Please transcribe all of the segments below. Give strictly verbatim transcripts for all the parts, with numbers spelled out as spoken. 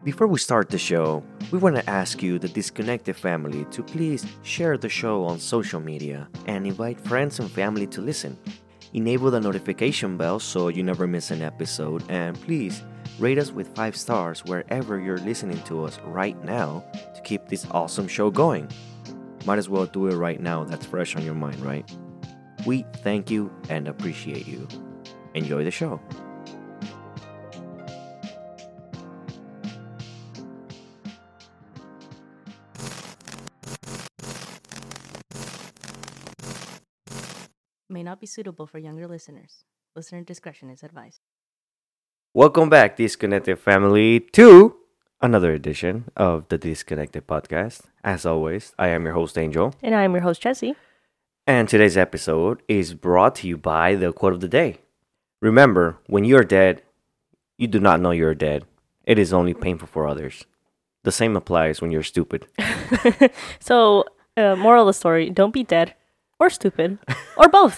Before we start the show, we want to ask you, the Disconnected family, to please share the show on social media and invite friends and family to listen. Enable the notification bell so you never miss an episode, and please rate us with five stars wherever you're listening to us right now to keep this awesome show going. Might as well do it right now, that's fresh on your mind, right? We thank you and appreciate you. Enjoy the show. May not be suitable for younger listeners. Listener discretion is advised. Welcome back, Disconnected family, to another edition of the Disconnected podcast. As always, I am your host, Angel. And I am your host, Jesse. And today's episode is brought to you by the quote of the day. Remember, when you are dead, you do not know you are dead. It is only painful for others. The same applies when you're stupid. So, uh, moral of the story, don't be dead or stupid or both.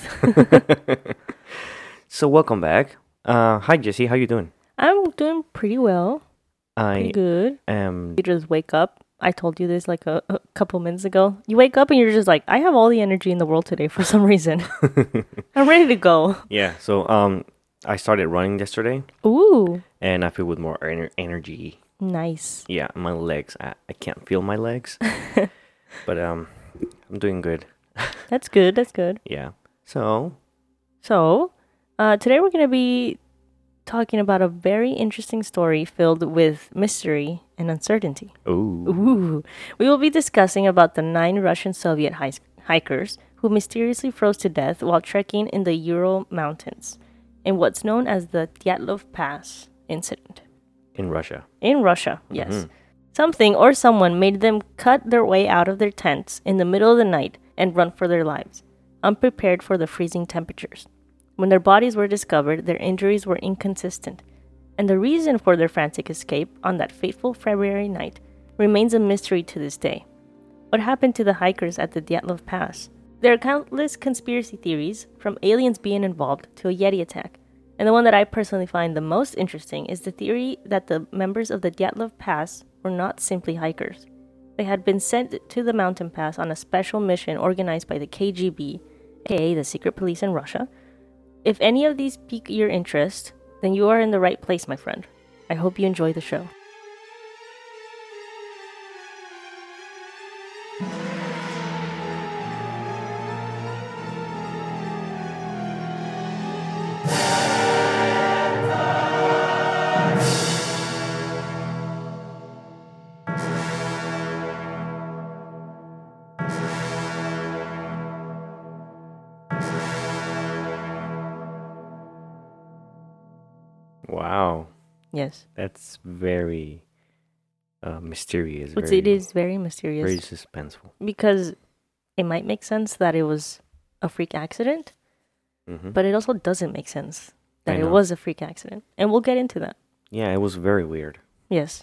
So welcome back. Uh, hi, Jesse. How you doing? I'm doing pretty well. I Pretty good. am... You just wake up. I told you this like a, a couple minutes ago. You wake up and you're just like, I have all the energy in the world today for some reason. I'm ready to go. Yeah, so um, I started running yesterday. Ooh, And I feel with more ener- energy. nice. Yeah, my legs. I, I can't feel my legs. But um, I'm doing good. That's good. That's good. Yeah. So, So, uh, today we're going to be talking about a very interesting story filled with mystery and uncertainty. ooh. Ooh. We will be discussing about the nine Russian Soviet his- hikers who mysteriously froze to death while trekking in the Ural Mountains in what's known as the Dyatlov Pass incident. In Russia. In Russia, yes. Mhm. Something or someone made them cut their way out of their tents in the middle of the night and run for their lives, unprepared for the freezing temperatures. When their bodies were discovered, their injuries were inconsistent, and the reason for their frantic escape on that fateful February night remains a mystery to this day. What happened to the hikers at the Dyatlov Pass? There are countless conspiracy theories, from aliens being involved to a Yeti attack, and the one that I personally find the most interesting is the theory that the members of the Dyatlov Pass were not simply hikers. They had been sent to the mountain pass on a special mission organized by the K G B, aka the secret police in Russia. If any of these pique your interest, then you are in the right place, my friend. I hope you enjoy the show. Wow. Yes. That's very uh, mysterious. It's, very, it is very mysterious Very suspenseful. because it might make sense that it was a freak accident, Hmm. but it also doesn't make sense I that it know. was a freak accident. And we'll get into that. Yeah, it was very weird. Yes.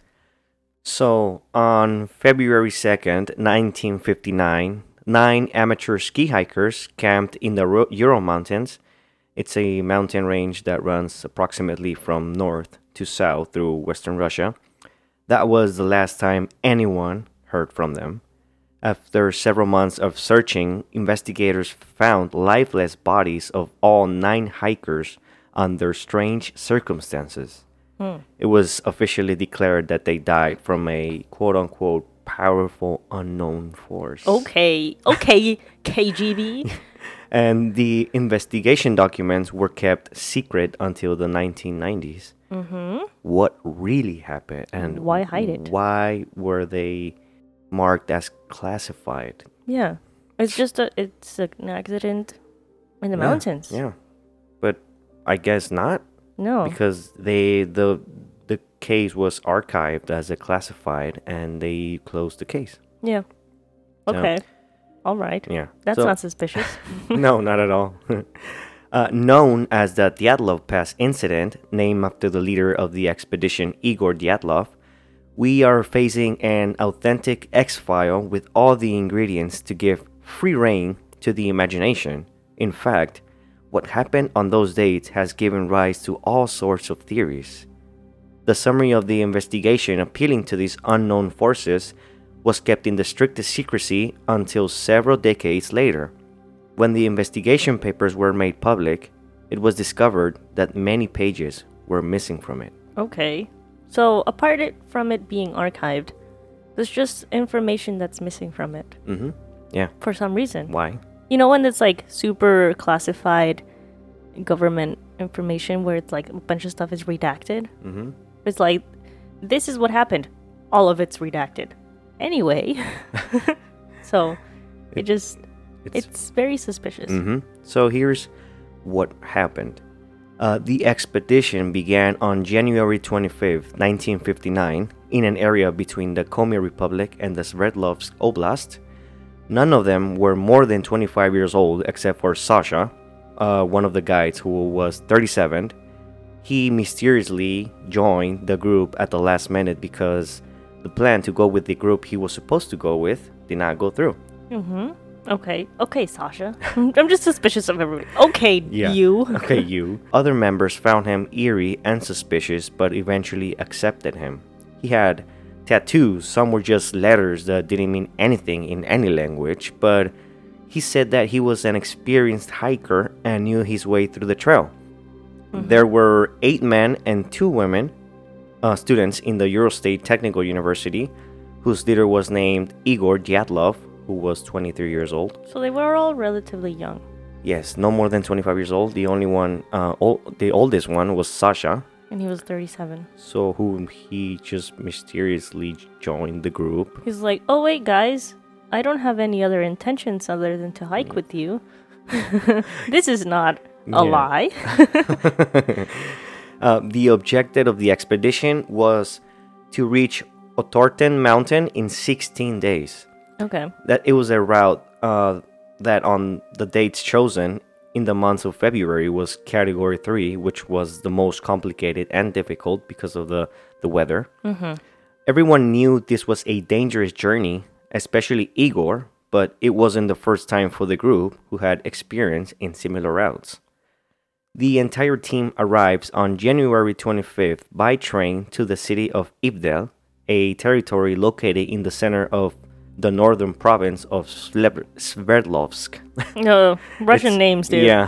So, on February second, nineteen fifty-nine, nine amateur ski hikers camped in the Ro- Ural Mountains. It's a mountain range that runs approximately from north to south through western Russia. That was the last time anyone heard from them. After several months of searching, investigators found lifeless bodies of all nine hikers under strange circumstances. Hmm. It was officially declared that they died from a quote-unquote powerful unknown force. Okay. Okay, K G B. And the investigation documents were kept secret until the nineteen nineties. Mm-hmm. What really happened and Why hide it? Why were they marked as classified? Yeah. It's just a it's an accident in the Yeah, mountains. Yeah. But I guess not, No. because they the the case was archived as a classified and they closed the case. Yeah. So- Okay. All right. Yeah. That's So- not suspicious. No, not at all. uh, known as the Dyatlov Pass incident, named after the leader of the expedition, Igor Dyatlov, we are facing an authentic X-file with all the ingredients to give free rein to the imagination. In fact, what happened on those dates has given rise to all sorts of theories. The summary of the investigation appealing to these unknown forces was kept in the strictest secrecy until several decades later. When the investigation papers were made public, it was discovered that many pages were missing from it. Okay. So, apart it from it being archived, there's just information that's missing from it. Mm-hmm. Yeah. For some reason. Why? You know when it's like super classified government information where it's like a bunch of stuff is redacted? Mm-hmm. It's like, this is what happened. All of it's redacted. Anyway. So, it, it just, it's, it's very suspicious. Mm-hmm. So here's what happened. Uh, the expedition began on January twenty-fifth, nineteen fifty-nine, in an area between the Komi Republic and the Sverdlovsk Oblast. None of them were more than twenty-five years old, except for Sasha, uh, one of the guides who was thirty-seven. He mysteriously joined the group at the last minute because the plan to go with the group he was supposed to go with did not go through. Mm-hmm. Okay. Okay, Sasha. I'm just suspicious of everybody. Okay, Yeah. you. Okay, you. Other members found him eerie and suspicious, but eventually accepted him. He had tattoos. Some were just letters that didn't mean anything in any language, but he said that he was an experienced hiker and knew his way through the trail. Mm-hmm. There were eight men and two women, uh, students in the Eurostate Technical University, whose leader was named Igor Dyatlov, who was twenty-three years old. So they were all relatively young. Yes, no more than twenty-five years old. The only one, uh, ol- the oldest one was Sasha. And he was thirty-seven. So whom he just mysteriously joined the group. He's like, oh wait, guys, I don't have any other intentions other than to hike with you. This is not a Yeah. lie. uh, the objective of the expedition was to reach Otorten Mountain in sixteen days. Okay. That it was a route uh, that on the dates chosen in the month of February was category three, which was the most complicated and difficult because of the, the weather. Mm-hmm. Everyone knew this was a dangerous journey, especially Igor, but it wasn't the first time for the group who had experience in similar routes. The entire team arrives on January twenty-fifth by train to the city of Ivdel, a territory located in the center of the northern province of Sleb- Sverdlovsk. No, Russian It's- names, dude. Yeah.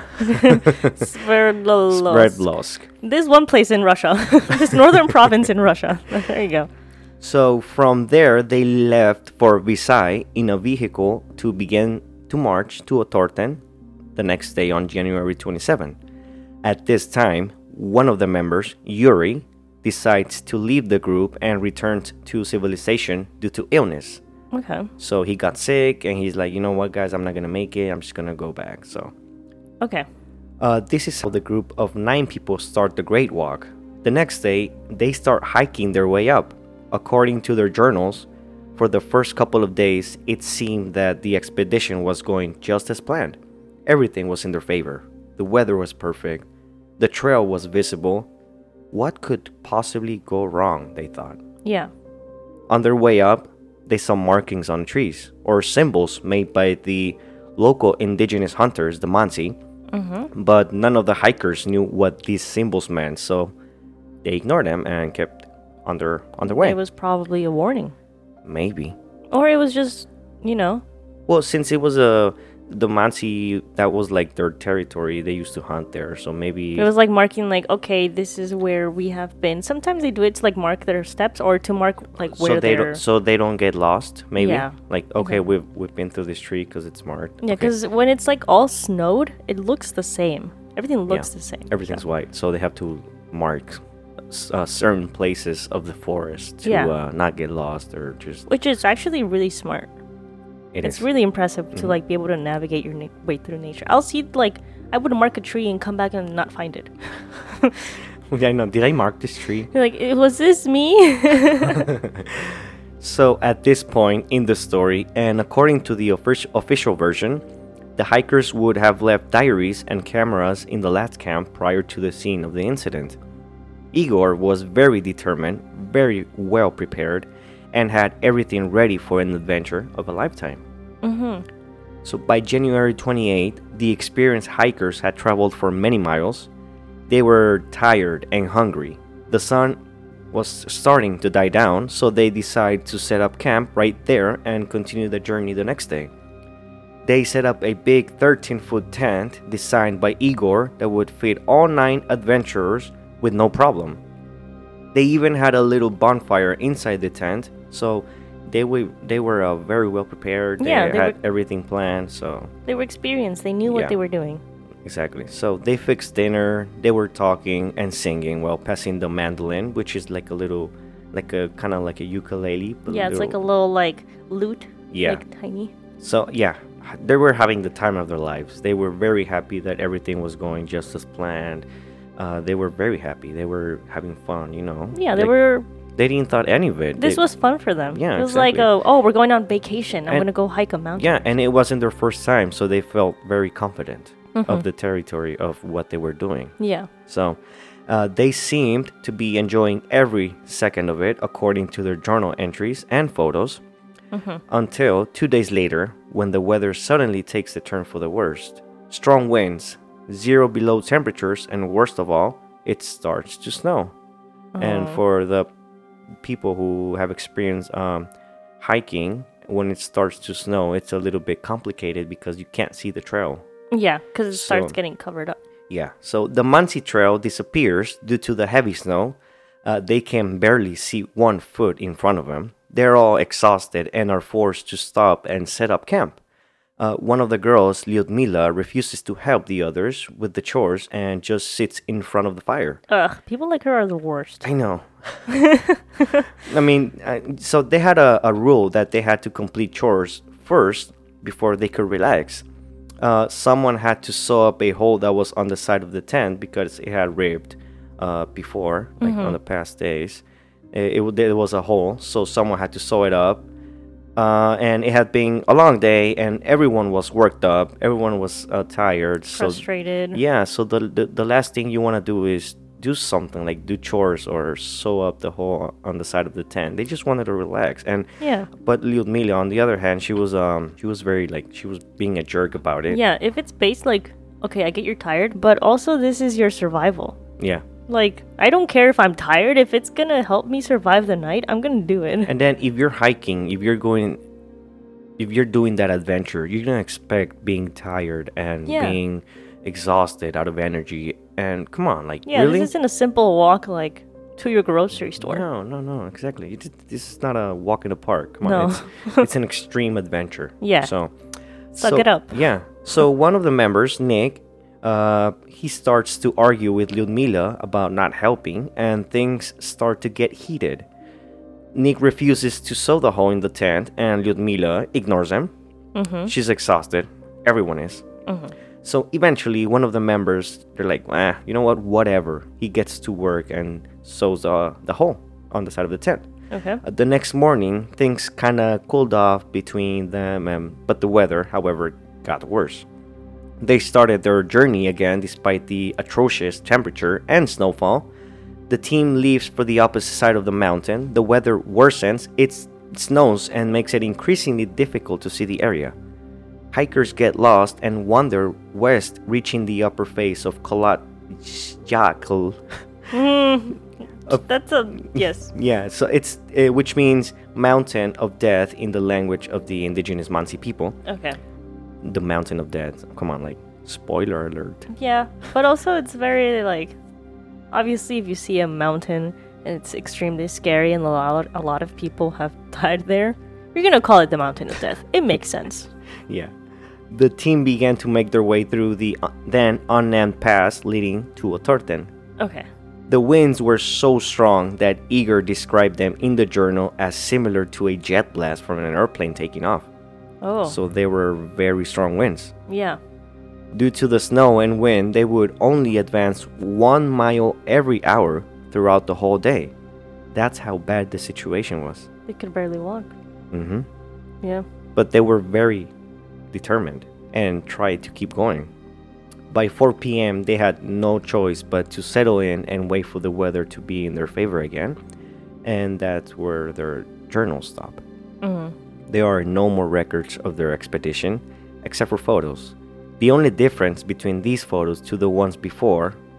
Sverdlovsk. Sverdlovsk. There's one place in Russia. This northern province in Russia. There you go. So from there, they left for Visay in a vehicle to begin to march to Otorten the next day on January twenty-seventh. At this time, one of the members, Yuri, decides to leave the group and returns to civilization due to illness. Okay. So he got sick and he's like, you know what, guys, I'm not going to make it. I'm just going to go back. So Okay. uh, this is how the group of nine people start the Great Walk. The next day, they start hiking their way up. According to their journals, for the first couple of days, it seemed that the expedition was going just as planned. Everything was in their favor. The weather was perfect. The trail was visible. What could possibly go wrong, they thought. Yeah. On their way up, they saw markings on trees, or symbols made by the local indigenous hunters, the Mansi, Mm-hmm. but none of the hikers knew what these symbols meant, so they ignored them and kept on their, on their way. It was probably a warning. Maybe. Or it was just, you know. Well, since it was a... The Mansi, that was like their territory. They used to hunt there, so maybe... It was like marking, like, okay, this is where we have been. Sometimes they do it to, like, mark their steps or to mark, like, where so they they're... don't, so they don't get lost, maybe? Yeah. Like, okay, Mhm. we've we've been through this tree because it's marked. Yeah, Okay. because when it's, like, all snowed, it looks the same. Everything looks the same. Everything's so. white, so they have to mark s- uh, certain places of the forest to Yeah. uh, not get lost or just... Which is actually really smart. It It's is. really impressive to, Mhm. like, be able to navigate your na- way through nature. I'll see, like, I would mark a tree and come back and not find it. Yeah, I know. Did I mark this tree? You're like, "Eh, was this me?" So at this point in the story, and according to the offic- official version, the hikers would have left diaries and cameras in the last camp prior to the scene of the incident. Igor was very determined, very well prepared, and had everything ready for an adventure of a lifetime. Mm-hmm. So by January twenty-eighth, the experienced hikers had traveled for many miles. They were tired and hungry. The sun was starting to die down, so they decide to set up camp right there and continue the journey the next day. They set up a big thirteen-foot tent designed by Igor that would fit all nine adventurers with no problem. They even had a little bonfire inside the tent, so they were they were uh, very well prepared. They Yeah, they had were- everything planned, so They were experienced. They knew what Yeah. they were doing. exactly. So they fixed dinner. They were talking and singing while passing the mandolin, which is like a little, like a kind of like a ukulele. But Yeah, it's like a little- little like lute. Yeah. Like tiny. So yeah, they were having the time of their lives. They were very happy that everything was going just as planned. Uh, they were very happy. They were having fun, you know. Yeah, they Like, were. They didn't thought any of it. This They- was fun for them. Yeah, It was like, exactly. oh, oh, we're going on vacation. I'm And- gonna go hike a mountain. Yeah, and it wasn't their first time, so they felt very confident Mm-hmm. of the territory of what they were doing. Yeah. So uh, they seemed to be enjoying every second of it, according to their journal entries and photos, Mm-hmm. until two days later, when the weather suddenly takes a turn for the worst. Strong winds, zero below temperatures, and worst of all, it starts to snow. And Oh. for the people who have experienced um, hiking, when it starts to snow, it's a little bit complicated because you can't see the trail. Yeah, because it starts So- getting covered up. Yeah, so the Muncie Trail disappears due to the heavy snow. Uh, they can barely see one foot in front of them. They're all exhausted and are forced to stop and set up camp. Uh, one of the girls, Lyudmila, refuses to help the others with the chores and just sits in front of the fire. Ugh, people like her are the worst. I know. I mean, uh, so they had a, a rule that they had to complete chores first before they could relax. Uh, someone had to sew up a hole that was on the side of the tent because it had ripped uh, before, like on the past days. It, it, w- there was a hole, so someone had to sew it up. Uh, and it had been a long day, and everyone was worked up. Everyone was uh, tired. So Frustrated. yeah, so the, the the last thing you want to do is do something like do chores or sew up the hole on the side of the tent. They just wanted to relax. And Yeah. but Lyudmila, on the other hand, she was um she was very like she was being a jerk about it. Yeah, if it's based like, okay, I get you're tired, but also this is your survival. Yeah. Like, I don't care if I'm tired. If it's gonna help me survive the night, I'm gonna do it. And then if you're hiking, if you're going, if you're doing that adventure, you're gonna expect being tired and Yeah. being exhausted, out of energy. And come on, like Yeah, really? this isn't a simple walk like to your grocery store. No, no, no, exactly. It, this is not a walk in the park. Come on, No. it's, it's an extreme adventure. Yeah. So, Suck so- it up. Yeah. So one of the members, Nick, uh, he starts to argue with Lyudmila about not helping, and things start to get heated. Nick refuses to sew the hole in the tent, and Lyudmila ignores him. Mm-hmm. She's exhausted. Everyone is. So eventually, one of the members, they're like, ah, you know what? Whatever. He gets to work and sews uh, the hole on the side of the tent. Okay. Uh, the next morning, things kind of cooled off between them, um, but the weather, however, got worse. They started their journey again despite the atrocious temperature and snowfall. The team leaves for the opposite side of the mountain. The weather worsens, it snows, and makes it increasingly difficult to see the area. Hikers get lost and wander west, reaching the upper face of Kholat Jakhl. Mm, that's a yes. Yeah, so it's uh, which means mountain of death in the language of the indigenous Mansi people. Okay. The mountain of death. Come on, like spoiler alert. Yeah, but also it's very like, obviously, if you see a mountain and it's extremely scary and a lot a lot of people have died there, you're gonna call it the mountain of death. It makes sense. Yeah. The team began to make their way through the uh, then unnamed pass leading to Otorten. Okay. The winds were so strong that Igor described them in the journal as similar to a jet blast from an airplane taking off. Oh. So they were very strong winds. yeah. Due to the snow and wind, they would only advance one mile every hour throughout the whole day. That's how bad the situation was. They could barely walk. hmm Yeah. But they were very determined and tried to keep going. By four p.m., they had no choice but to settle in and wait for the weather to be in their favor again. And that's where their journals stop. Mm. There are no more records of their expedition, except for photos. The only difference between these photos to the ones before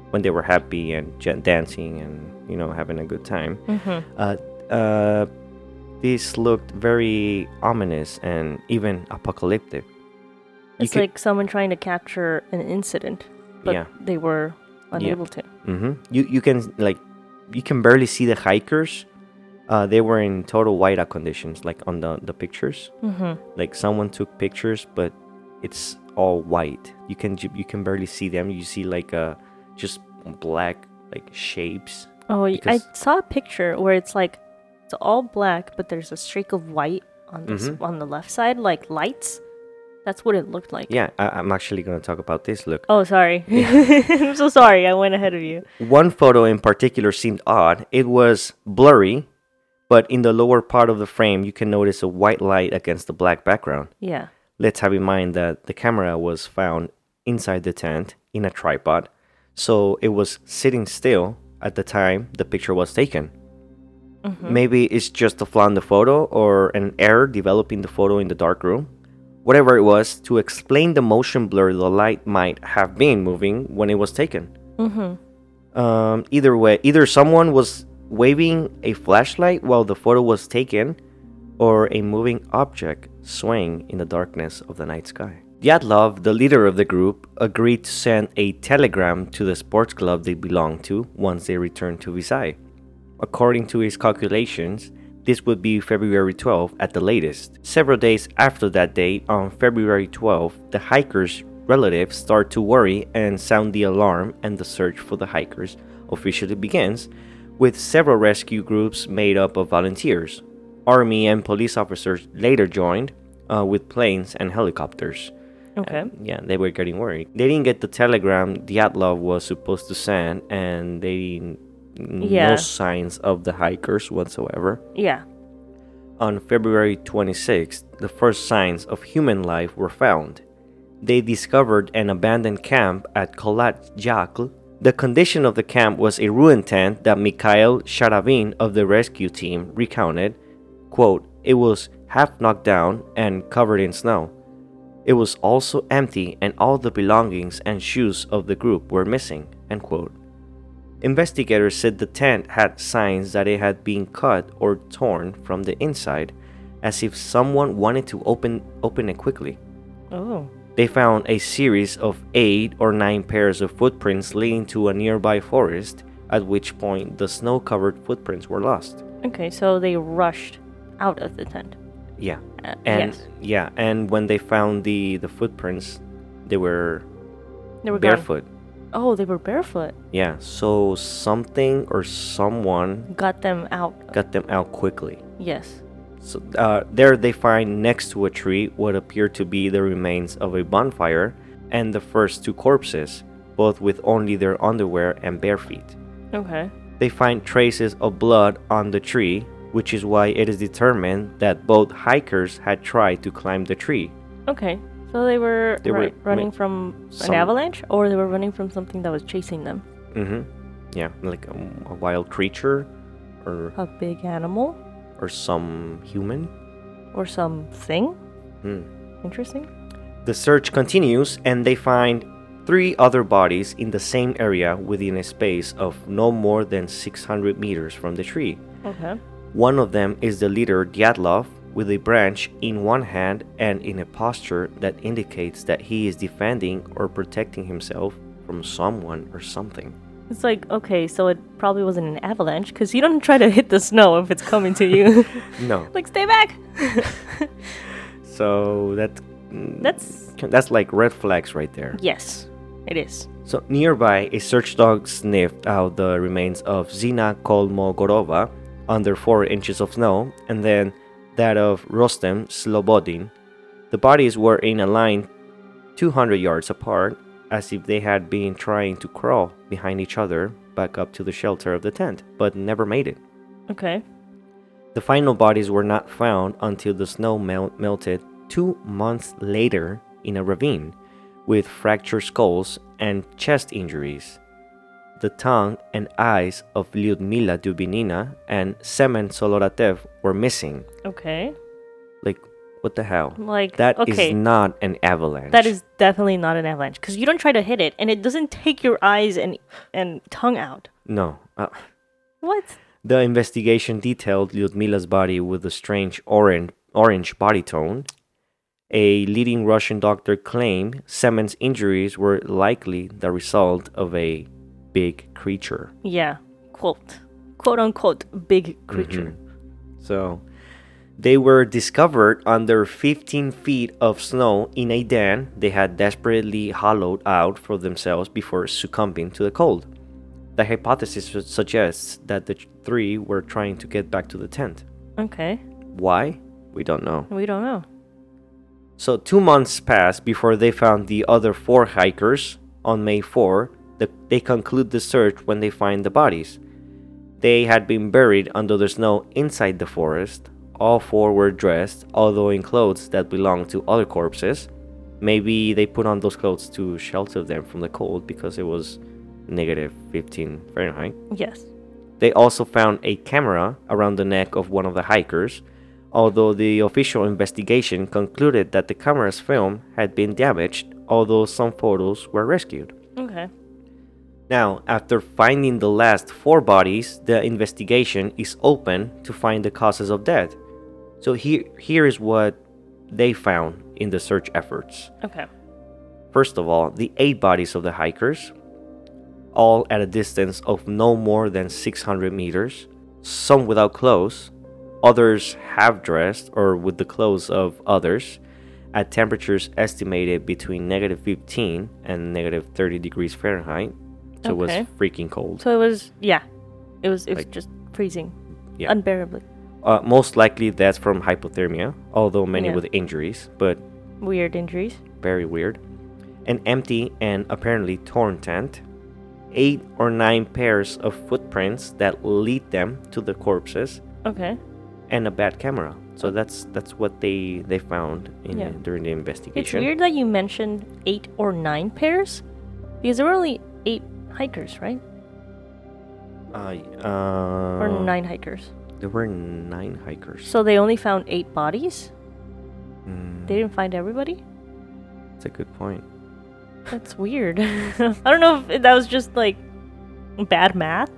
when they were happy and j- dancing and, you know, having a good time. Mm-hmm. Uh, uh, this looked very ominous and even apocalyptic. You It's could- like someone trying to capture an incident, but Yeah. they were unable to. Mm-hmm. You you can like you can barely see the hikers. Uh, they were in total whiteout conditions, like on the the pictures. Mm-hmm. Like someone took pictures, but it's all white. You can ju- you can barely see them. You see like uh just black like shapes. Oh, y- I Because- saw a picture where it's like it's all black, but there's a streak of white on this Mhm. on the left side, like lights. That's what it looked like. Yeah, I, I'm actually gonna talk about this. Look, Oh, sorry. I'm so sorry. I went ahead of you. one photo in particular seemed odd. It was blurry, but in the lower part of the frame, you can notice a white light against the black background. Yeah. Let's have in mind that the camera was found inside the tent in a tripod, so it was sitting still at the time the picture was taken. Maybe it's just a flaw in the photo or an error developing the photo in the dark room. Whatever it was, to explain the motion blur, the light might have been moving when it was taken. Mm-hmm. Um, either way, either someone was waving a flashlight while the photo was taken, or a moving object swaying in the darkness of the night sky. Dyatlov, the leader of the group, agreed to send a telegram to the sports club they belonged to once they returned to Visay. According to his calculations, this would be February twelfth at the latest. Several days after that date, on February twelfth, the hikers' relatives start to worry and sound the alarm, and the search for the hikers officially begins, with several rescue groups made up of volunteers. Army and police officers later joined, uh, with planes and helicopters. Okay. And, yeah, they were getting worried. They didn't get the telegram Dyatlov was supposed to send, and they didn't, Yeah. no signs of the hikers whatsoever. Yeah. On February twenty-sixth, the first signs of human life were found. They discovered an abandoned camp at Kholat Jakhl. The condition of the camp was a ruined tent that Mikhail Sharavin of the rescue team recounted. Quote, "It was half knocked down and covered in snow. It was also empty, and all the belongings and shoes of the group were missing." End quote. Investigators said the tent had signs that it had been cut or torn from the inside, as if someone wanted to open open it quickly. Oh. They found a series of eight or nine pairs of footprints leading to a nearby forest, at which point the snow-covered footprints were lost. Okay, so they rushed out of the tent. Yeah. Uh, And yes. yeah, and when they found the the footprints, they were They were gone. barefoot. Oh, they were barefoot. Yeah, so something or someone Got them out. got them out quickly. Yes. So uh, there they find next to a tree what appear to be the remains of a bonfire and the first two corpses, both with only their underwear and bare feet. Okay. They find traces of blood on the tree, which is why it is determined that both hikers had tried to climb the tree. Okay. So they were, They were right, running ma- from some- an avalanche, or they were running from something that was chasing them? Mm-hmm. Yeah, like a, a wild creature, or A big animal, or some human. or something? Hmm. Interesting. The search continues, and they find three other bodies in the same area within a space of no more than six hundred meters from the tree. Okay. One of them is the leader Dyatlov, with a branch in one hand and in a posture that indicates that he is defending or protecting himself from someone or something. It's like, okay, so it probably wasn't an avalanche, because you don't try to hit the snow if it's coming to you. No. Like, stay back! So that That's... that's like red flags right there. Yes, it is. So nearby, a search dog sniffed out the remains of Zina Kolmogorova under four inches of snow, and then that of Rostem Slobodin. The bodies were in a line two hundred yards apart, as if they had been trying to crawl behind each other back up to the shelter of the tent, but never made it. Okay. The final bodies were not found until the snow mel- melted two months later in a ravine, with fractured skulls and chest injuries. The tongue and eyes of Lyudmila Dubinina and Semen Soloratev were missing. Okay. Like, What the hell? Like, That is okay, not an avalanche. that is definitely not an avalanche because you don't try to hit it and it doesn't take your eyes and and tongue out. No. Uh, What? the investigation detailed Lyudmila's body with a strange orange, orange body tone. A leading Russian doctor claimed Semen's injuries were likely the result of a big creature. Yeah, quote, quote unquote, big creature. Mm-hmm. So, they were discovered under fifteen feet of snow in a den they had desperately hollowed out for themselves before succumbing to the cold. The hypothesis su- suggests that the three were trying to get back to the tent. Okay, Why? We don't know. we don't know. So, two months passed before they found the other four hikers. On May fourth, the, they conclude the search when they find the bodies. They had been buried under the snow inside the forest. All four were dressed, although in clothes that belonged to other corpses. Maybe they put on those clothes to shelter them from the cold because it was negative fifteen Fahrenheit. Yes. They also found a camera around the neck of one of the hikers, although the official investigation concluded that the camera's film had been damaged, although some photos were rescued. Okay. Now, after finding the last four bodies, the investigation is open to find the causes of death. So here, here is what they found in the search efforts. Okay. First of all, the eight bodies of the hikers, all at a distance of no more than six hundred meters, some without clothes, others half-dressed or with the clothes of others, at temperatures estimated between negative fifteen and negative thirty degrees Fahrenheit. So Okay. it was freaking cold. So it was, yeah, it was, it was Like- just freezing, Yeah. unbearably Uh, most likely that's from hypothermia, although many Yeah. with injuries, but weird injuries. very weird. An empty and apparently torn tent, eight or nine pairs of footprints that lead them to the corpses, Okay. and a bad camera. So that's that's what they they found in, Yeah. during the It's investigation. weird that you mentioned eight or nine pairs because there were only eight hikers, right? Uh, uh, Or nine hikers. There were nine hikers. So they only found eight bodies? Mm, They didn't find everybody? that's a good point. That's weird. I don't know if that was just like bad math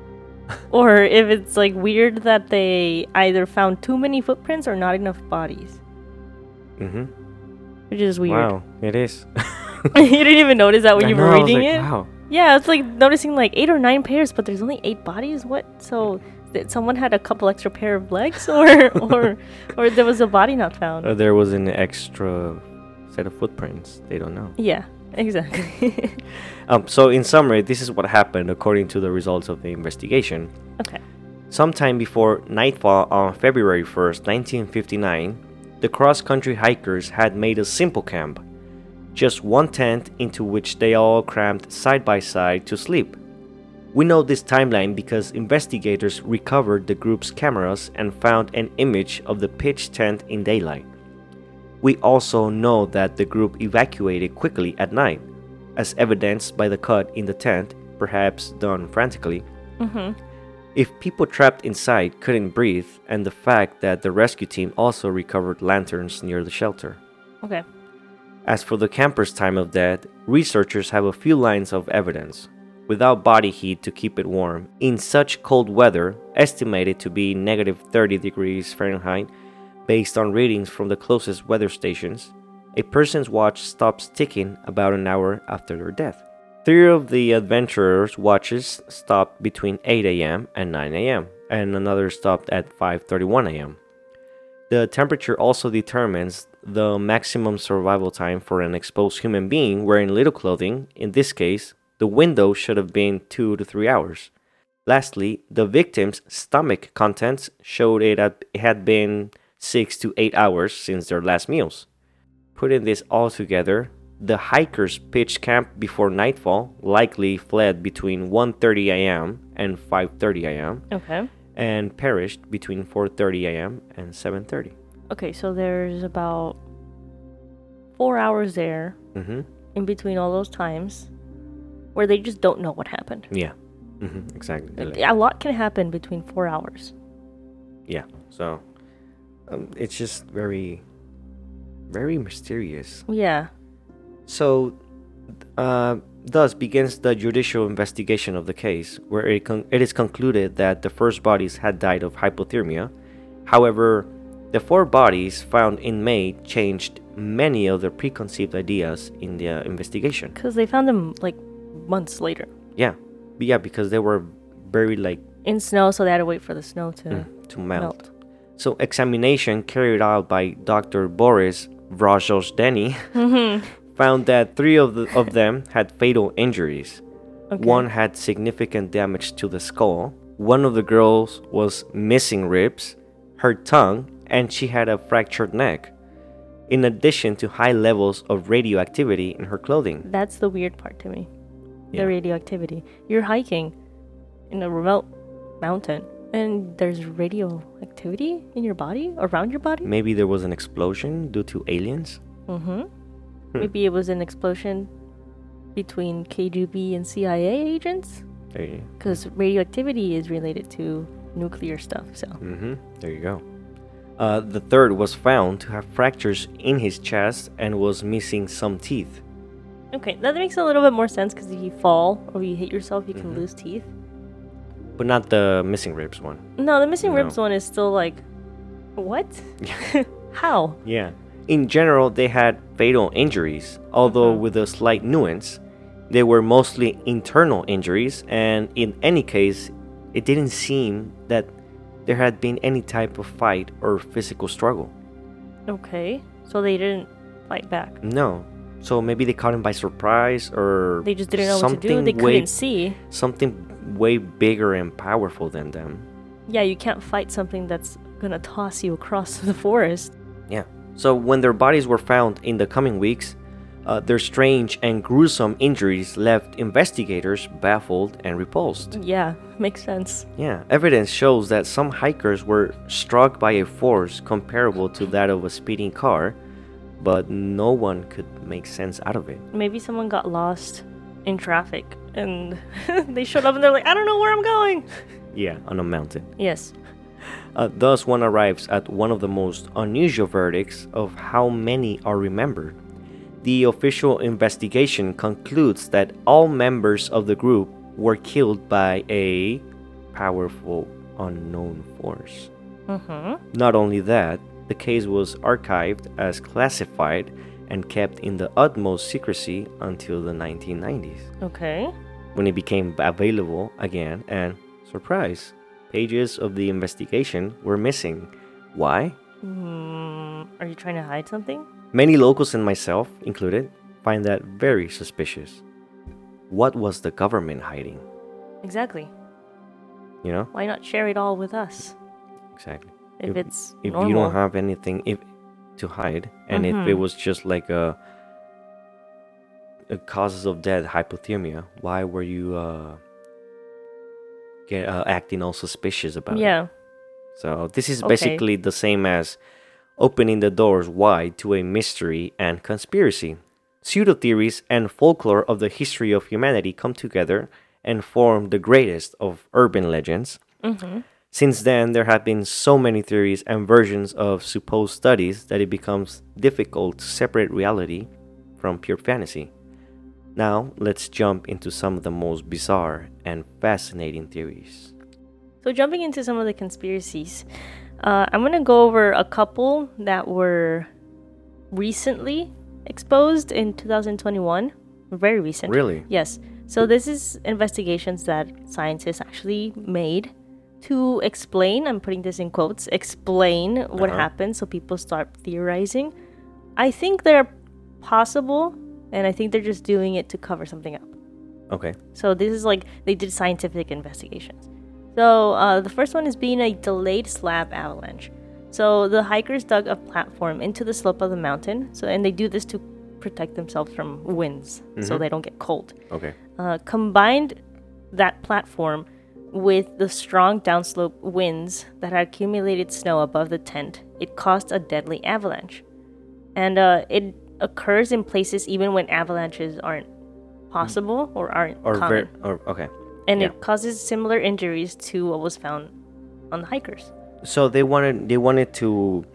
or if it's like weird that they either found too many footprints or not enough bodies, Mm-hmm. which is weird. Wow, it is. You didn't even notice that when I you know, were I was reading like, it? Wow. Yeah, it's like noticing like eight or nine pairs, but there's only eight bodies. What? So did someone had a couple extra pair of legs, or or or there was a body not found? Uh, there was an extra set of footprints. They don't know. Yeah, exactly. Um, so, in summary, this is what happened according to the results of the investigation. Okay. Sometime before nightfall on February first, nineteen fifty-nine, the cross-country hikers had made a simple camp. Just one tent into which they all crammed side by side to sleep. We know this timeline because investigators recovered the group's cameras and found an image of the pitched tent in daylight. We also know that the group evacuated quickly at night, as evidenced by the cut in the tent, perhaps done frantically. Mm-hmm. If people trapped inside couldn't breathe, and the fact that the rescue team also recovered lanterns near the shelter. Okay. As for the campers' time of death, researchers have a few lines of evidence. Without body heat to keep it warm, in such cold weather, estimated to be negative thirty degrees Fahrenheit, based on readings from the closest weather stations, a person's watch stops ticking about an hour after their death. Three of the adventurers' watches stopped between eight a.m. and nine a.m., and another stopped at five thirty-one a.m. The temperature also determines the maximum survival time for an exposed human being wearing little clothing. In this case, the window should have been two to three hours. Lastly, the victim's stomach contents showed it had been six to eight hours since their last meals. Putting this all together, the hikers pitched camp before nightfall, likely fled between one thirty a.m. and five thirty a.m. Okay. and perished between four thirty a.m. and seven thirty. Okay, so there's about four hours there Mm-hmm. in between all those times where they just don't know what happened. Yeah. Mm-hmm. Exactly. They're like- A lot can happen between four hours. yeah. So um, it's just very Very mysterious. Yeah. So, uh, thus begins the judicial investigation of the case, where it, con- it is concluded that the first bodies had died of hypothermia. However, the four bodies found in May changed many of the preconceived ideas in the uh, investigation. Because they found them like months later. Yeah, yeah, because they were buried like in snow, so they had to wait for the snow to mm, to melt. melt. So, examination carried out by Doctor Boris Vrozhdeny Mm-hmm. found that three of, the, of them had fatal injuries. Okay. One had significant damage to the skull. One of the girls was missing ribs, her tongue, and she had a fractured neck, in addition to high levels of radioactivity in her clothing. That's the weird part to me. Yeah. The radioactivity. You're hiking in a remote mountain and there's radioactivity in your body, around your body? Maybe there was an explosion due to aliens? Mm-hmm. Hmm. Maybe it was an explosion between K G B and C I A agents? There you Because radioactivity is related to nuclear stuff, so. Mm-hmm. There you go. Uh, the third was found to have fractures in his chest and was missing some teeth. Okay, that makes a little bit more sense because if you fall or you hit yourself, you can Mhm. lose teeth. But not the missing ribs one. No, the missing No. ribs one is still like, what? How? Yeah. In general, they had fatal injuries, although Mhm. with a slight nuance. They were mostly internal injuries, and in any case, it didn't seem that there had been any type of fight or physical struggle. Okay, so they didn't fight back. No. So maybe they caught him by surprise, or They just didn't know what to do. something They way, couldn't see. something way bigger and powerful than them. Yeah, you can't fight something that's gonna toss you across the forest. Yeah. So when their bodies were found in the coming weeks, uh, their strange and gruesome injuries left investigators baffled and repulsed. Yeah, makes sense. Yeah, evidence shows that some hikers were struck by a force comparable to that of a speeding car, but no one could make sense out of it. Maybe someone got lost in traffic and they showed up and they're like, I don't know where I'm going. Yeah, on a mountain. Yes. Uh, thus, one arrives at one of the most unusual verdicts of how many are remembered. The official investigation concludes that all members of the group were killed by a powerful unknown force. Mm-hmm. Not only that, the case was archived as classified and kept in the utmost secrecy until the nineteen nineties, Okay. when it became available again, and surprise, pages of the investigation were missing. Why? Hmm. Are you trying to hide something? Many locals and myself included find that very suspicious. What was the government hiding? Exactly. You know? Why not share it all with us? Exactly. If, If- it's If normal. you don't have anything if to hide, and if it Mhm. was just like a, a causes of death, hypothermia, why were you uh, get uh, acting all suspicious about it? Yeah. So this is Okay. basically the same as opening the doors wide to a mystery and conspiracy. Pseudo theories and folklore of the history of humanity come together and form the greatest of urban legends. Mm-hmm. Since then, there have been so many theories and versions of supposed studies that it becomes difficult to separate reality from pure fantasy. Now, let's jump into some of the most bizarre and fascinating theories. So jumping into some of the conspiracies, uh, I'm gonna go over a couple that were recently exposed in two thousand twenty-one. Very recent. Really? Yes. So this is investigations that scientists actually made to explain, I'm putting this in quotes, explain what Uh-huh. happened so people start theorizing. I think they're possible, and I think they're just doing it to cover something up. Okay. So this is like they did scientific investigations. So uh, the first one is being a delayed slab avalanche. So the hikers dug a platform into the slope of the mountain. So and they do this to protect themselves from winds, so Mhm. they don't get cold. Okay. Uh, combined that platform with the strong downslope winds that had accumulated snow above the tent, it caused a deadly avalanche. And uh, it occurs in places even when avalanches aren't possible or aren't Or common. ver- or okay. and yeah. it causes similar injuries to what was found on the hikers. So they wanted they wanted to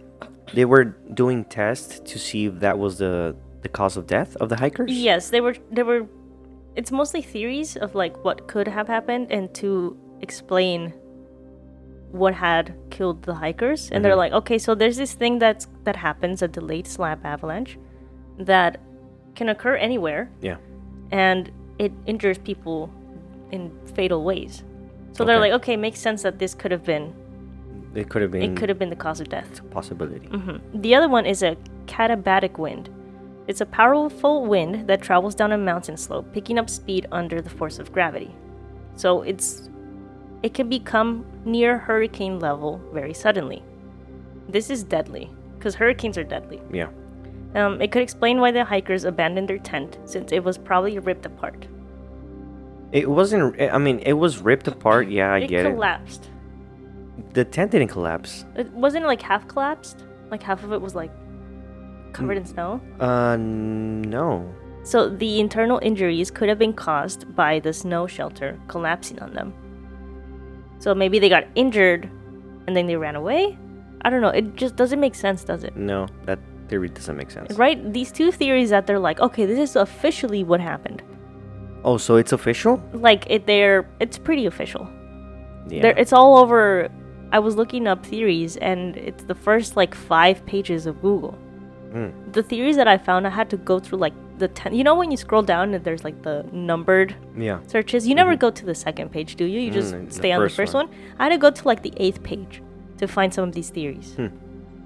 they were doing tests to see if that was the the cause of death of the hikers? Yes, they were. They were. It's mostly theories of like what could have happened and to explain what had killed the hikers. And mm-hmm. they're like, okay, so there's this thing that's that happens, a delayed slab avalanche, that can occur anywhere. Yeah. And it injures people in fatal ways. So Okay. they're like, okay, makes sense that this could have been. It could have been. It could have been the cause of death. It's a possibility. Mm-hmm. The other one is a katabatic wind. It's a powerful wind that travels down a mountain slope, picking up speed under the force of gravity. So it's it can become near hurricane level very suddenly. This is deadly, because hurricanes are deadly. Yeah. Um, it could explain why the hikers abandoned their tent, since it was probably ripped apart. It wasn't. I mean, it was ripped apart. Yeah, I it get collapsed. it. The tent didn't collapse. It wasn't like half collapsed. Like half of it was like covered in snow. Uh, no. So the internal injuries could have been caused by the snow shelter collapsing on them. So maybe they got injured, and then they ran away. I don't know. It just doesn't make sense, does it? No, that theory doesn't make sense. Right? These two theories that they're like, okay, this is officially what happened. Oh, so it's official? Like it, they're it's pretty official. Yeah. They're, it's all over. I was looking up theories, and it's the first like five pages of Google. Mm. The theories that I found, I had to go through like the ten. You know when you scroll down and there's like the numbered Yeah. searches. You never Mhm. go to the second page, do you? You just Mm, the stay on the first first one. one. I had to go to like the eighth page to find some of these theories. Hmm.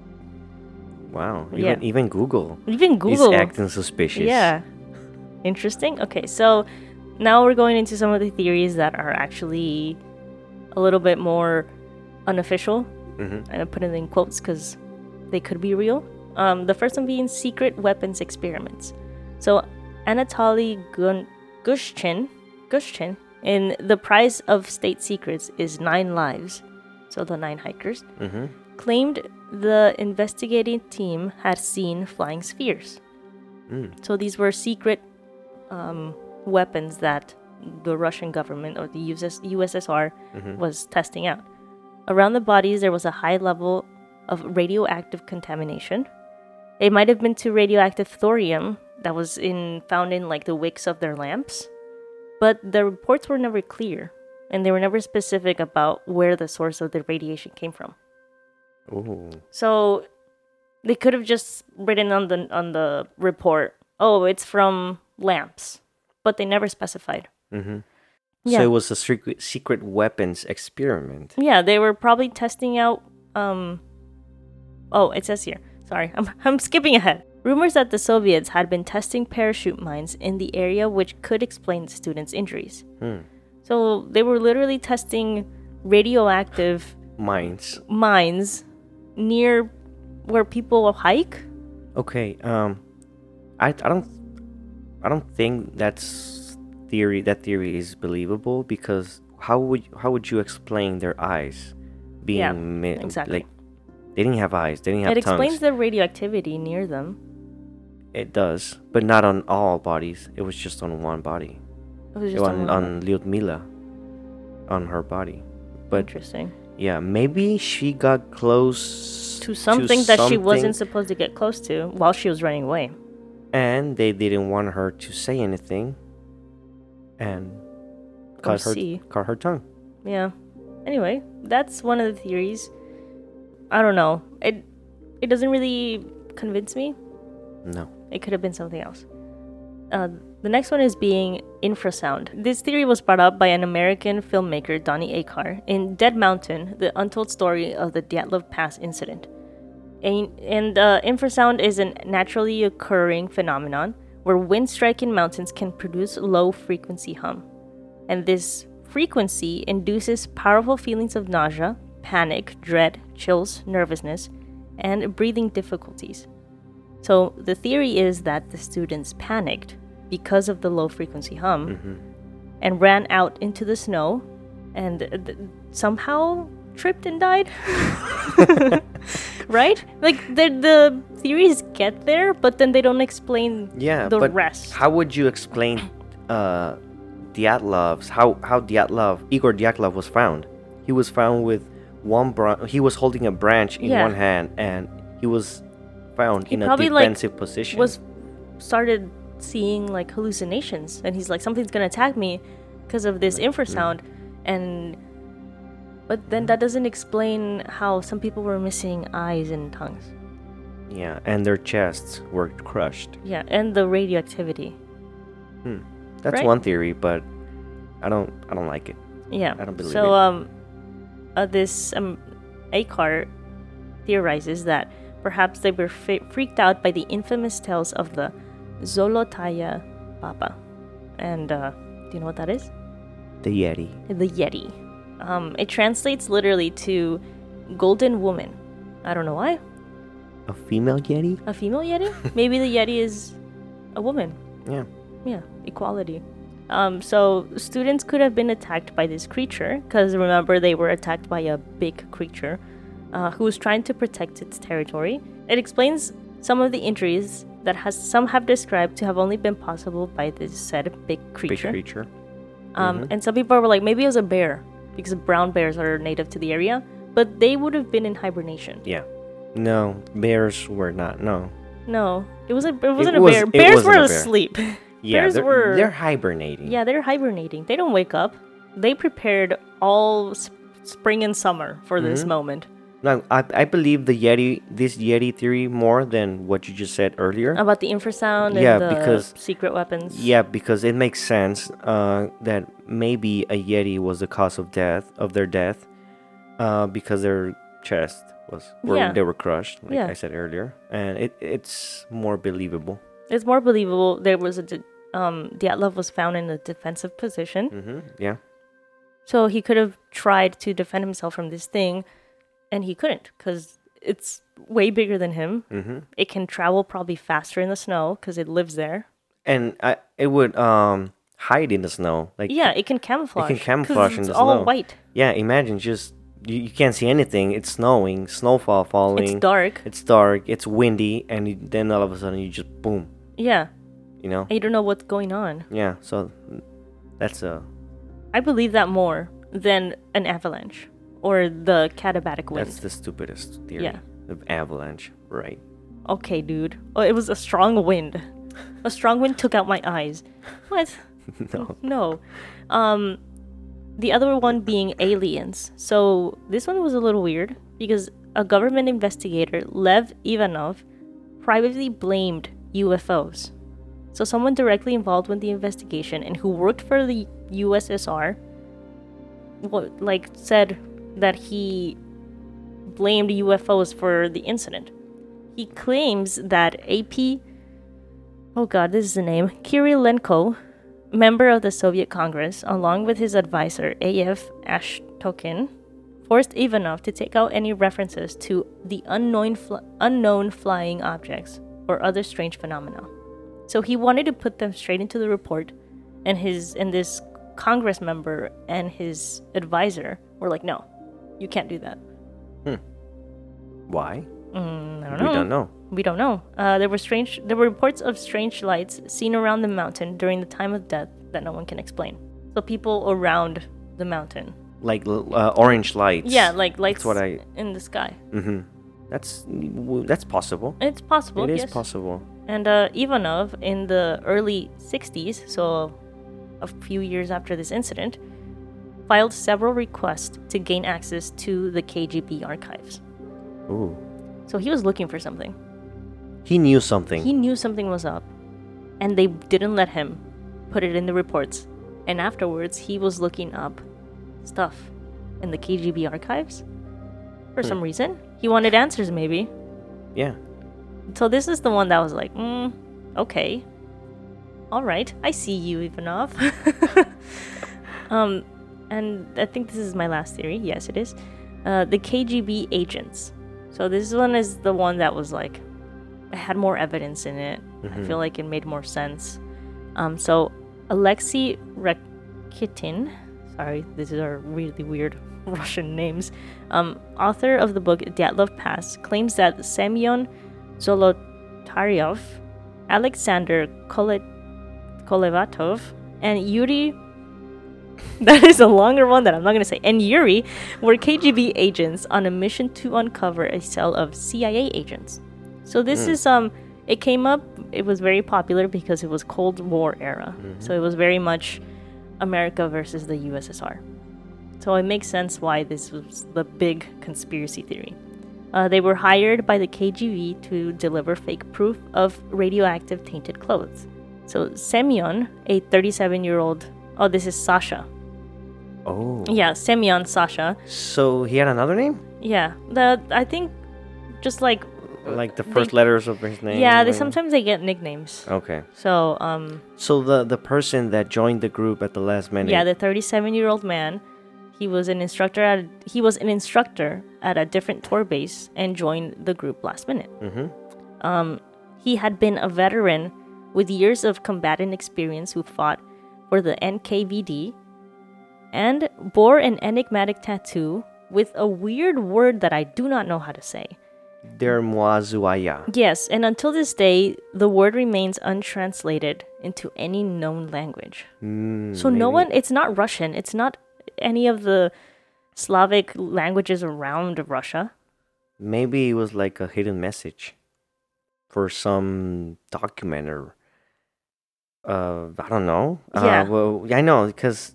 Wow. Even Yeah. even Google Even Google. is acting suspicious. Yeah. Interesting. Okay, so now we're going into some of the theories that are actually a little bit more unofficial. Mm-hmm. And I put it in quotes because they could be real. Um, the first one being secret weapons experiments. So Anatoly Gun- Gushchin, Gushchin, in The Price of State Secrets is Nine Lives, so the nine hikers, Mm-hmm. claimed the investigating team had seen flying spheres. Mm. So these were secret um, weapons that the Russian government or the U S- U S S R Mm-hmm. was testing out. Around the bodies, there was a high level of radioactive contamination. It might have been to radioactive thorium that was in found in like the wicks of their lamps, but the reports were never clear, and they were never specific about where the source of the radiation came from. Ooh. So they could have just written on the on the report, "Oh, it's from lamps," but they never specified. Mm-hmm. Yeah. So it was a secret secret weapons experiment. Yeah, they were probably testing out. Um, oh, it says here. Sorry, I'm I'm skipping ahead. Rumors that the Soviets had been testing parachute mines in the area, which could explain the students' injuries. Hmm. So they were literally testing radioactive Mines. mines near where people hike. Okay. Um, I I don't I don't think that's theory. That theory is believable because how would how would you explain their eyes being Yeah, mi- exactly. like they didn't have eyes. They didn't have It tongues. explains the radioactivity near them. It does, but not on all bodies. It was just on one body. It was just on on, on Lyudmila, on her body. But interesting. yeah, maybe she got close To something that she something, wasn't supposed to get close to while she was running away. and they didn't want her to say anything, and cut her see. cut her tongue. Yeah. Anyway, that's one of the theories. I don't know. It it doesn't really convince me. No. It could have been something else. Uh, the next one is being infrasound. This theory was brought up by an American filmmaker, Donnie Akar, in Dead Mountain, the untold story of the Dyatlov Pass incident. And, and uh, infrasound is a naturally occurring phenomenon where wind striking mountains can produce low-frequency hum. And this frequency induces powerful feelings of nausea, panic, dread, chills, nervousness, and breathing difficulties. So the theory is that the students panicked because of the low frequency hum Mm-hmm. and ran out into the snow and th- somehow tripped and died. Right? Like the the theories get there, but then they don't explain Yeah, the but rest. how would you explain uh, Dyatlov's how how Dyatlov Igor Dyatlov was found? He was found with one bran- he was holding a branch in Yeah. one hand and he was found He in a probably, like, defensive position. Was started seeing like hallucinations, and he's like, something's gonna attack me because of this infrasound, and but then that doesn't explain how some people were missing eyes and tongues. Yeah, and their chests were crushed. Yeah, and the radioactivity. Hmm. That's Right? one theory, but I don't I don't like it. Yeah. I don't believe so, it. um, uh, this um, Akar theorizes that perhaps they were f- freaked out by the infamous tales of the Zolotaya Baba. And uh, do you know what that is? The Yeti. The Yeti. Um, it translates literally to golden woman. I don't know why. A female Yeti? A female Yeti? Maybe the Yeti is a woman. Yeah. Yeah, equality. Um, so students could have been attacked by this creature, because remember, they were attacked by a big creature uh, who was trying to protect its territory. It explains some of the injuries that has some have described to have only been possible by this said big creature. Big creature. Um, Mhm. And some people were like, maybe it was a bear, because brown bears are native to the area, but they would have been in hibernation. Yeah. No, bears were not. No. No, it was a it wasn't It a was- bear. it Bears wasn't were a bear. asleep. Yeah, Bears they're, were they're hibernating. Yeah, they're hibernating. They don't wake up. They prepared all sp- spring and summer for this Mhm. moment. No, I, I believe the Yeti, this Yeti theory more than what you just said earlier. About the infrasound and Yeah, the because- secret weapons. Yeah, because it makes sense uh, that maybe a Yeti was the cause of death, of their death, uh, because their chest was, were, Yeah. they were crushed, like Yeah. I said earlier, and it, it's more believable. It's more believable. There was a de- um Dyatlov was found in a defensive position, Mm-hmm. Yeah. so he could have tried to defend himself from this thing, and he couldn't because it's way bigger than him. Mm-hmm. It can travel probably faster in the snow because it lives there. And I, it would um hide in the snow, like Yeah, it can camouflage. 'cause camouflage in it's the all snow. white. Yeah, imagine just you, you can't see anything. It's snowing, snowfall falling. It's dark. It's dark. It's windy, and you, then all of a sudden you just boom. Yeah, You know. and you don't know what's going on. Yeah. So that's a I believe that more than an avalanche or the katabatic wind. that's the stupidest theory. Yeah. The avalanche, right? Okay, dude. Oh, it was a strong wind. A strong wind took out my eyes. What? No. No. Um, the other one being aliens. So this one was a little weird because a government investigator, Lev Ivanov, privately blamed U F Os. So someone directly involved with the investigation and who worked for the U S S R, what, like said that he blamed U F Os for the incident. He claims that A P, oh god, this is the name, Kirilenko, member of the Soviet Congress, along with his advisor A F Ashtokin, forced Ivanov to take out any references to the unknown, fl- unknown flying objects or other strange phenomena. So he wanted to put them straight into the report, and his and this Congress member and his advisor were like, "No, you can't do that." Why? Mm, I don't We know. don't know. We don't know. Uh, there were strange. There were reports of strange lights seen around the mountain during the time of death that no one can explain. So people around the mountain. Like l- uh, orange lights. Yeah, like lights That's what I. in the sky. Mm-hmm. That's w- that's possible. It's possible. It is yes. possible. And uh, Ivanov, in the early sixties, so a few years after this incident, filed several requests to gain access to the K G B archives. Ooh. So he was looking for something. He knew something. He knew something was up, and they didn't let him put it in the reports. And afterwards, he was looking up stuff in the K G B archives for Hmm. some reason. He wanted answers, maybe. Yeah. So this is the one that was like, mm, okay, all right, I see you, Ivanov. um, and I think this is my last theory. Yes, it is. Uh, the K G B agents. So this one is the one that was like, it had more evidence in it. I feel like it made more sense. Um, so Alexei Rakitin, sorry, these are really weird Russian names. Um, author of the book Dyatlov Pass, claims that Semyon Zolotaryov, Alexander Kole- Kolevatov, and Yuri That is a longer one that I'm not going to say. And Yuri were K G B agents on a mission to uncover a cell of C I A agents. So this Mm. is um it came up, it was very popular because it was Cold War era. Mhm. So it was very much America versus the U S S R. So it makes sense why this was the big conspiracy theory. Uh, they were hired by the K G B to deliver fake proof of radioactive tainted clothes. So Semyon, a thirty-seven-year-old, oh, this is Sasha. Oh. Yeah, Semyon Sasha. So he had another name? Yeah, the I think just like Like the they- first letters of his name? yeah, they and- sometimes they get nicknames. Okay. So um So the the person that joined the group at the last minute. yeah, the thirty-seven-year-old man, he was an instructor at he was an instructor at a different tour base and joined the group last minute. Mm-hmm. Um, he had been a veteran with years of combatant experience who fought for the N K V D and bore an enigmatic tattoo with a weird word that I do not know how to say. Dermoazuaya. Yes, and until this day, the word remains untranslated into any known language. Mm, So no maybe- one, it's not Russian, it's not any of the Slavic languages around Russia. Maybe it was like a hidden message for some document or uh I don't know. Yeah. Uh, well, I know because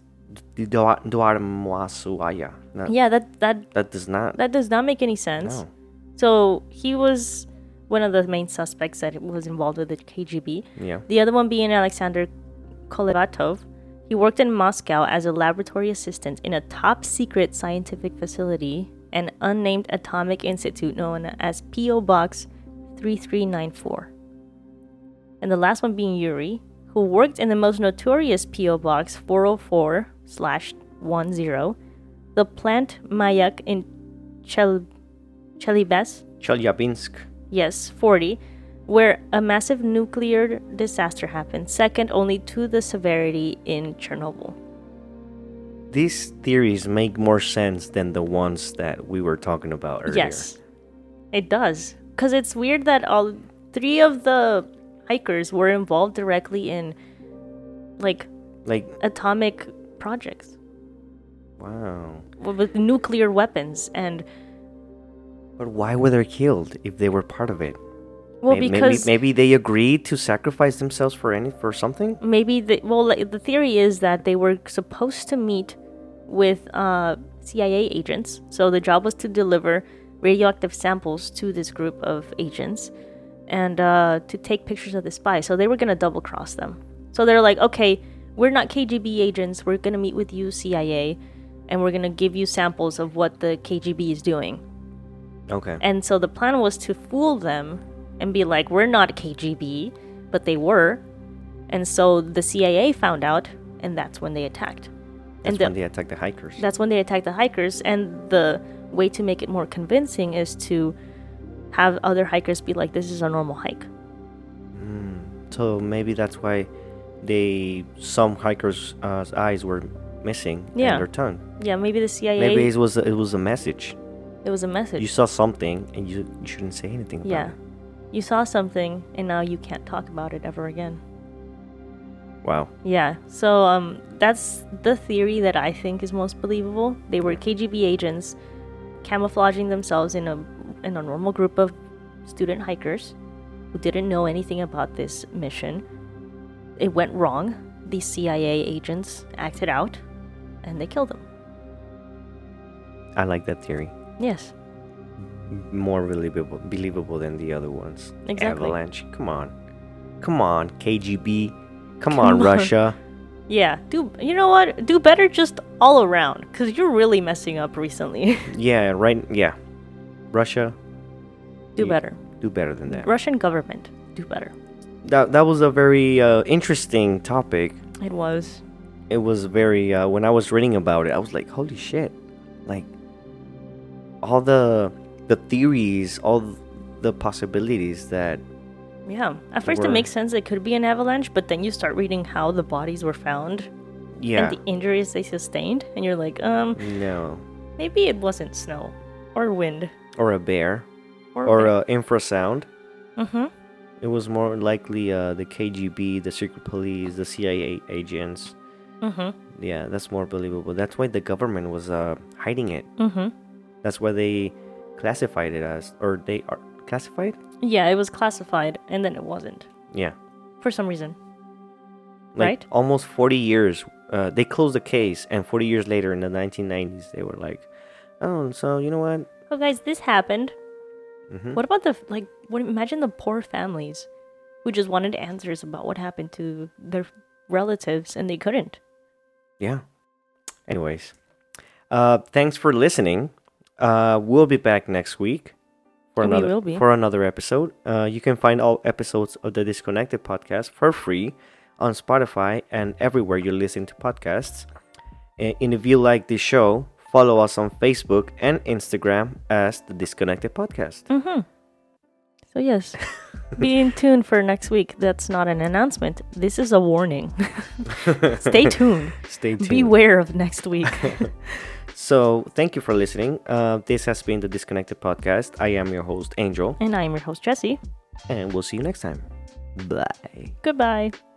Dermoazuaya. That, Yeah, that that that does not. that does not make any sense. No. So he was one of the main suspects that was involved with the K G B. Yeah. The other one being Alexander Kolevatov. He worked in Moscow as a laboratory assistant in a top secret scientific facility, an unnamed atomic institute known as P O Box three three nine four. And the last one being Yuri, who worked in the most notorious P O Box four oh four slash ten, the plant Mayak in Chel- Chelibes, Chelyabinsk. yes, forty, where a massive nuclear disaster happened, second only to the severity in Chernobyl. These theories make more sense than the ones that we were talking about earlier. Yes, it does. Because it's weird that all three of the hikers were involved directly in, like, Like, atomic projects wow. w- with nuclear weapons. And, But why were they killed if they were part of it? well, May- because maybe, maybe they agreed to sacrifice themselves for any for something. maybe the well like, the theory is that they were supposed to meet with uh, C I A agents. So the job was to deliver radioactive samples to this group of agents and uh, to take pictures of the spy. So they were gonna double cross them. So they're like, okay, we're not K G B agents. We're gonna meet with you, C I A, and we're gonna give you samples of what the K G B is doing. Okay. And so the plan was to fool them and be like, we're not K G B, but they were. And so the C I A found out, and that's when they attacked. That's and the, when they attacked the hikers. that's when they attacked the hikers. And the way to make it more convincing is to have other hikers be like, this is a normal hike. Mm. So maybe that's why they some hikers' uh, eyes were missing Yeah. and their tongue. Yeah, maybe the C I A, Maybe it was a, it was a message. it was a message. You saw something and you, you shouldn't say anything about yeah. it. You saw something, and now you can't talk about it ever again. Wow. Yeah, so um, that's the theory that I think is most believable. They were K G B agents camouflaging themselves in a in a normal group of student hikers who didn't know anything about this mission. It went wrong. These C I A agents acted out, and they killed them. I like that theory. Yes, More believable, believable than the other ones. Exactly. Avalanche. Come on. Come on, K G B. Come, Come on, on. Russia. yeah. Do you know what? Do better just all around, because you're really messing up recently. Yeah, right. Yeah. Russia, do You- better. do better than that. Russian government, do better. That, that was a very uh, interesting topic. It was. It was very, uh, when I was reading about it, I was like, holy shit. Like, all the the theories, all the possibilities that, Yeah. At first, were- it makes sense it could be an avalanche, but then you start reading how the bodies were found yeah, and the injuries they sustained, and you're like, um, no. maybe it wasn't snow or wind Or a bear, or. or uh, infrasound. Mm-hmm. It was more likely uh, the K G B, the secret police, the C I A agents, Mm-hmm. Yeah, that's more believable. That's why the government was uh, hiding it. Mm-hmm. That's why they classified it as, or they are classified? Yeah, it was classified, and then it wasn't. Yeah. For some reason. Like Right? almost forty years, uh, they closed the case, and forty years later in the nineteen nineties, they were like, oh, so you know what? Oh, guys, this happened. Mm-hmm. What about the, like, what, imagine the poor families who just wanted answers about what happened to their relatives, and they couldn't. Yeah. Anyways, uh, thanks for listening. Uh, we'll be back next week for We another will be. for another episode. Uh, you can find all episodes of the Disconnected podcast for free on Spotify and everywhere you listen to podcasts. And and if you like this show, follow us on Facebook and Instagram as the Disconnected Podcast. Mm-hmm. So, yes, be in tune for next week. That's not an announcement. This is a warning. Stay tuned. Stay tuned. Beware of next week. So, thank you for listening. Uh, this has been the Disconnected Podcast. I am your host, Angel, And I'm your host, Jesse. and we'll see you next time. Bye. Goodbye.